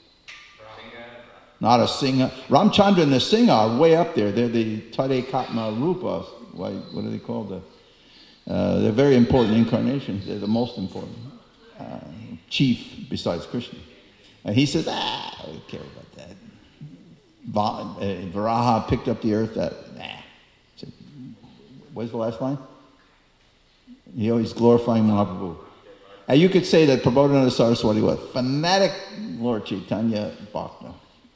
Not a Singha. Ramchandra and the Singha are way up there. They're the Tade Katma Rupa. Why, what are they called? The, uh, they're very important incarnations. They're the most important uh, chief besides Krishna. And he says, ah, I don't care about that. Va- uh, Varaha picked up the earth. That, nah. So, what's the last line? He always glorifying Mahaprabhu. And you could say that Prabodhananda Saraswati was fanatic Lord Chaitanya Bhakta.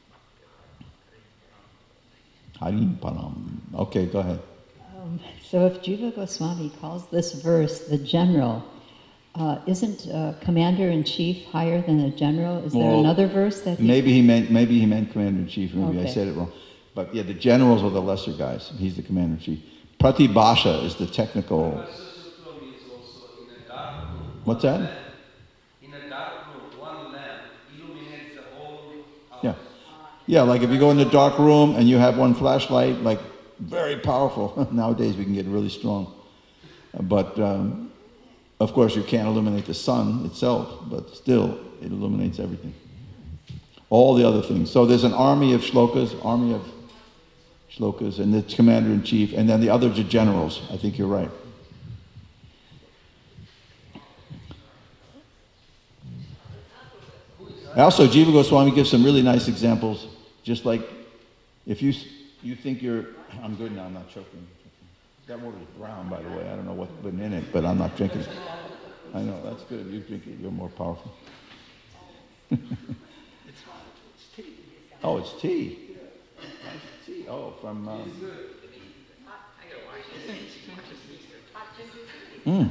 Harim Param. Okay, go ahead. Um, so if Jiva Goswami calls this verse the general, uh, isn't uh, commander-in-chief higher than a general? Is there Well, another verse that he... Maybe he meant maybe he meant commander in chief. Maybe I Okay. said it wrong. But yeah, the generals are the lesser guys. He's the commander in chief. Pratibhasha is the technical. Sutrami is also in a dark room. What's one that? lamp. In a dark room, one lamp illuminates the whole house. Yeah. Yeah, like if you go in the dark room and you have one flashlight, like very powerful. Nowadays we can get really strong. But um, of course you can't illuminate the sun itself, but still it illuminates everything. All the other things. So there's an army of shlokas, army of shlokas, and the commander-in-chief, and then the others are generals. I think you're right. Also, Jiva Goswami gives some really nice examples, just like if you you think you're, I'm good now, I'm not choking. That water is brown, by the way. I don't know what's been in it, but I'm not drinking it. I know, that's good. You drink it, you're more powerful. Oh, it's tea. Nice tea. Oh, from... Um, mm.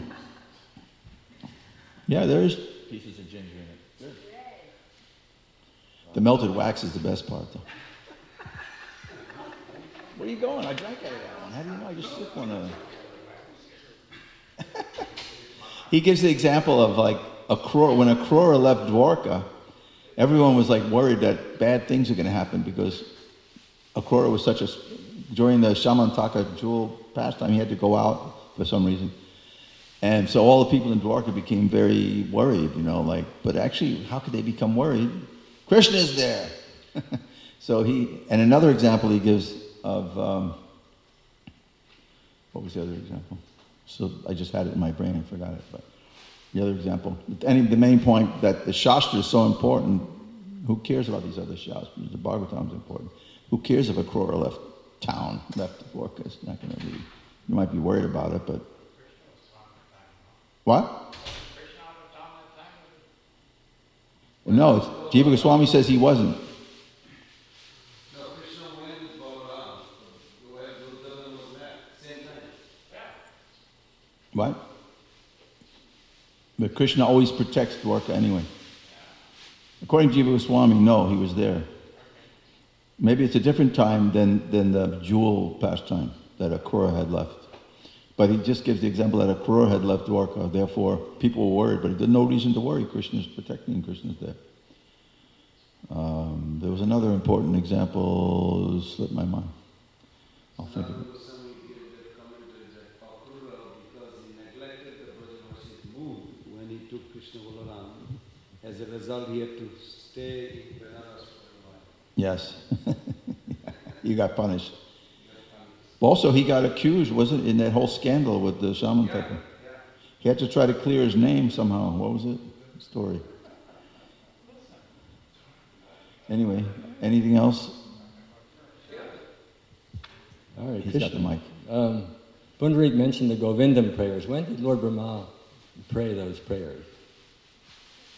Yeah, there's pieces of ginger in it. Good. The melted wax is the best part, though. Where are you going? I drank out of that one. How do you know? I just sipped one of them. He gives the example of like a Akrura. When Akrura left Dwarka, everyone was like worried that bad things are going to happen because Akrura was such a... During the Shamantaka jewel pastime, he had to go out for some reason. And so all the people in Dwarka became very worried, you know, like, but actually, how could they become worried? Krishna is there. So he, and another example he gives of, um, what was the other example? So I just had it in my brain, I forgot it, but the other example. And the main point that the Shastra is so important, who cares about these other Shastras? The Bhagavatam is important. Who cares if Akrura left town, left Dwarka? It's not going to be, you might be worried about it, but what? No, it's, Jiva Goswami says he wasn't. No, Krishna went with Balaram. Where Duryodhana was there, same time. What? But Krishna always protects Dwarka anyway. According to Jiva Goswami, no, he was there. Maybe it's a different time than, than the jewel pastime that Akrura had left. But he just gives the example that Akrura had left Dwarka, therefore people were worried, but there's no reason to worry. Krishna's protecting, Krishna's there. Um, there was another important example, slipped my mind. I'll think of it. Goswami commented that Akrura, because he neglected the Brajavasis mood when he took Krishna Balaram, as a result he had to stay in Benares for a while. Yes. You got punished. Also, he got accused, wasn't it, in that whole scandal with the Shaman Yeah, Pepper? yeah. He had to try to clear his name somehow. What was it? Story. Anyway, anything else? All right, He's Krishna. got the mic. Um, Pundarik mentioned the Govindam prayers. When did Lord Brahma pray those prayers?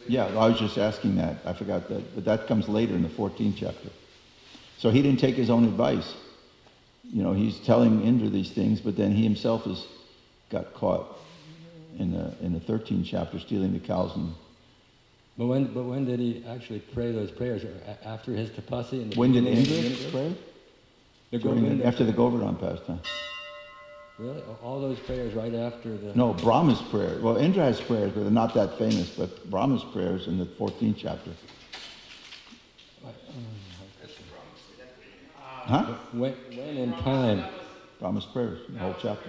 Yeah, I was just asking that. I forgot that. But that comes later in the fourteenth chapter. So he didn't take his own advice. You know, he's telling Indra these things, but then he himself has got caught in the in the thirteenth chapter stealing the cows. And But when, but when did he actually pray those prayers? A- After his tapasi? In the when did beginning of the Indra universe? pray? The During the- Govinda- after the Govardhan pastime. Really? All those prayers right after the... No, Brahma's prayer. Well, Indra has prayers, but they're not that famous. But Brahma's prayers in the fourteenth chapter. Huh? When, when in time? Brahma's prayers, the whole chapter.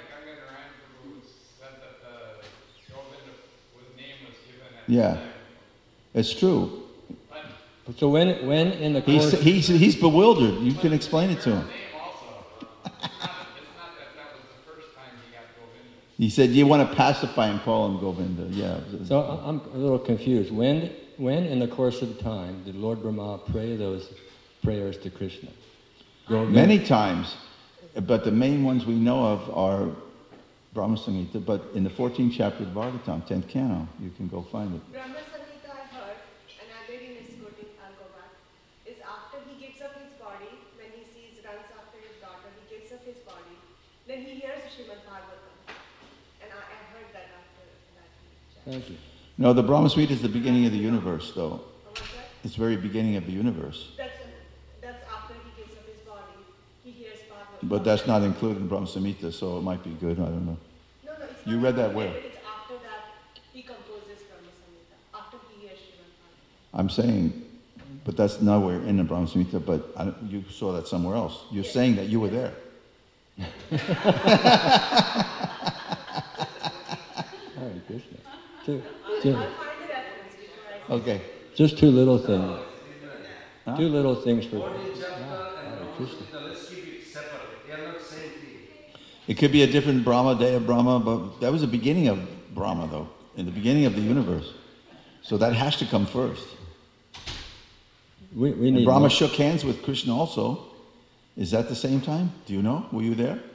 Yeah, it's true. So when, when in the He's, course... he's, he's bewildered. You can explain it to him. He said, you want to pacify him, call him Govinda. Yeah. So I- I'm a little confused. When, when in the course of time did Lord Brahma pray those prayers to Krishna? Govinda. Many times, but the main ones we know of are Brahma Samhita, but in the fourteenth chapter of Bhagavatam, tenth canto, you can go find it. Brahma Samhita I heard, and I did in his quoting, I'll go back, is after he gives up his body, when he sees, runs after his daughter, he gives up his body, then he hears Srimad Bhagavatam. And I, I heard that after that. Thank you. No, the Brahma Samhita is the beginning of the universe, though. Oh, what's that? It's the very beginning of the universe. That's, that's after he gives up his body, he hears Bhagavatam. But that's not included in Brahma Samhita, so it might be good, I don't know. No, no, it's You not read that included, where? but it's after that he composes Brahma Samhita, after he hears Srimad Bhagavatam. I'm saying, but that's nowhere in the Brahma Samhita, but I don't, you saw that somewhere else. You're saying that you were there. Hare Krishna. Two, I'll, two, I'll find the reference before I say. Okay. just two little things. Huh? Two little things for... Bodhi Hare Japa and Krishna. Krishna, let's keep it separate. They are not same thing. It could be a different Brahma, day of Brahma, but that was the beginning of Brahma, though, in the beginning of the universe. So that has to come first. We, we And need Brahma more- shook hands with Krishna also. Is that the same time? Do you know? Were you there?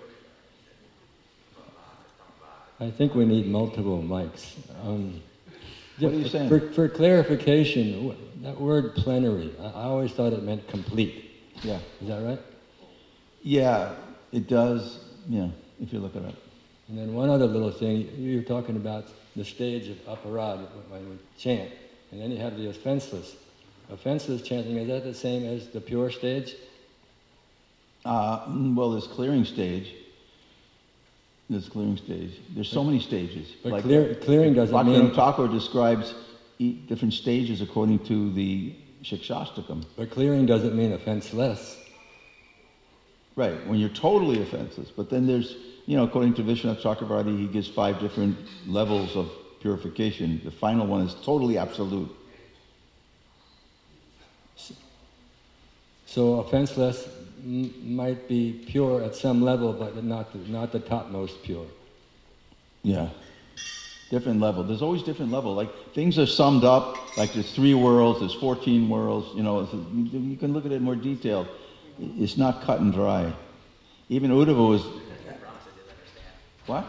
I think we need multiple mics. Um, What are you saying? For, for clarification, wh- that word plenary, I, I always thought it meant complete. Yeah. Is that right? Yeah, it does. Yeah, if you look it up. And then one other little thing, you were talking about the stage of aparad when we chant, and then you have the offenseless. Offenseless chanting, is that the same as the pure stage? Uh, mm, well, this clearing stage. This clearing stage. There's so many stages. But clear, clearing doesn't Bhaktivinoda mean... Thakur describes e- different stages according to the Shikshastakam. But clearing doesn't mean offenseless. Right, when you're totally offenseless. But then there's, you know, according to Vishwanath Chakravarti, he gives five different levels of purification. The final one is totally absolute. So offenseless m- might be pure at some level, but not the, not the topmost pure. Yeah. Different level. There's always different level. Like, things are summed up, like there's three worlds, there's fourteen worlds, you know, it's, you, you can look at it in more detail. It's not cut and dry. Even Uddhava was... What?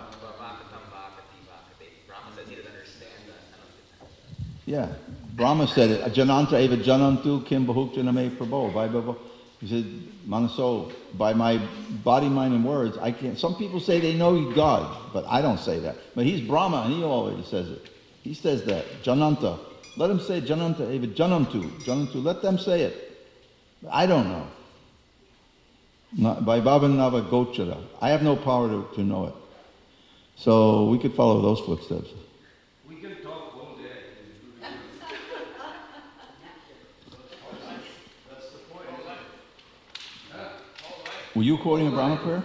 Yeah. Brahma said it. Jananta eva janantu kim bahukjaname prabho. Vaibhava. He said, Manaso, by my body, mind, and words, I can't... Some people say they know God, but I don't say that. But he's Brahma, and he always says it. He says that. Jananta. Let him say Jananta eva janantu. Janantu. Let them say it. I don't know. Not, by Bhavanava Gochara. I have no power to, to know it. So we could follow those footsteps. We can talk all day. That's the point. Were you quoting a Brahma prayer?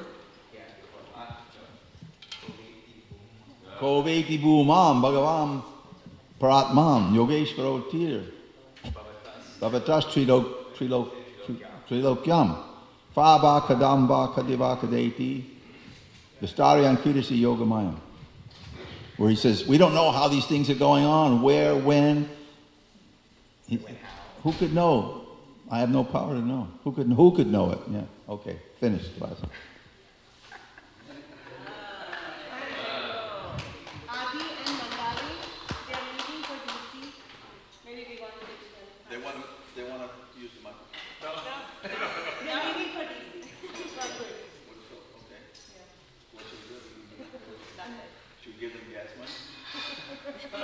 Koveti bhumam bhagavam paratmam yogeshvaro tir bhavatas trilok trilok trilokyam faba kadamba kadiva kadeti vistaryan kridasi yogamayam. Where he says, we don't know how these things are going on, where, when. He, who could know? I have no power to know. Who could who could know it? Yeah. Okay. Finished class. Adi and Mandali, they are meeting for D C Should we give them gas money?